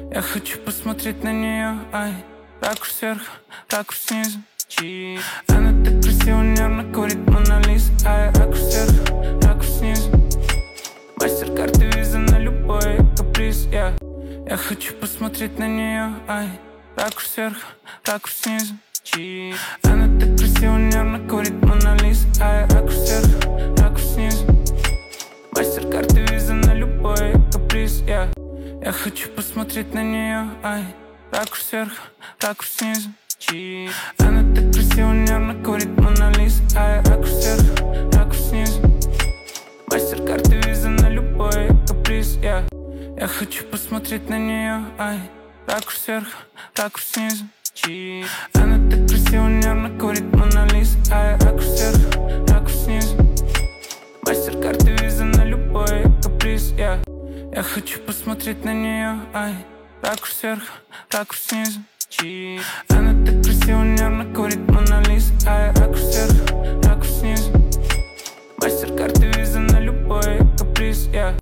Я хочу посмотреть на нее, ай. Ракурс сверху, ракурс снизу. Она так красиво, нервно курит Мона Лиза, ай. Ракурс сверху, ракурс снизу. Мастер-карты, виза на любой каприз, я хочу посмотреть на нее, ай. Ракурс сверху, ракурс снизу. Она так красиво, нервно курит Мона Лиза, ай. Ракурс сверху, ракурс снизу. Мастер-карты, виза на любой каприз, я хочу посмотреть на нее, ай. Ракурс сверху, ракурс снизу. Она так красиво, нервно курит Мона Лиза, ай. Ракурс сверху, ракурс снизу. Мастер-карты, виза на любой каприз, я хочу посмотреть на нее, ай. Ракурс сверху, ракурс снизу. Она так красиво, нервно курит Мона Лиза, ай. Ракурс сверху, ракурс снизу. Мастер-карты, виза на любой каприз, я хочу посмотреть на нее, ай. Ракурс сверху, ракурс снизу. Она так красиво, нервно курит Мона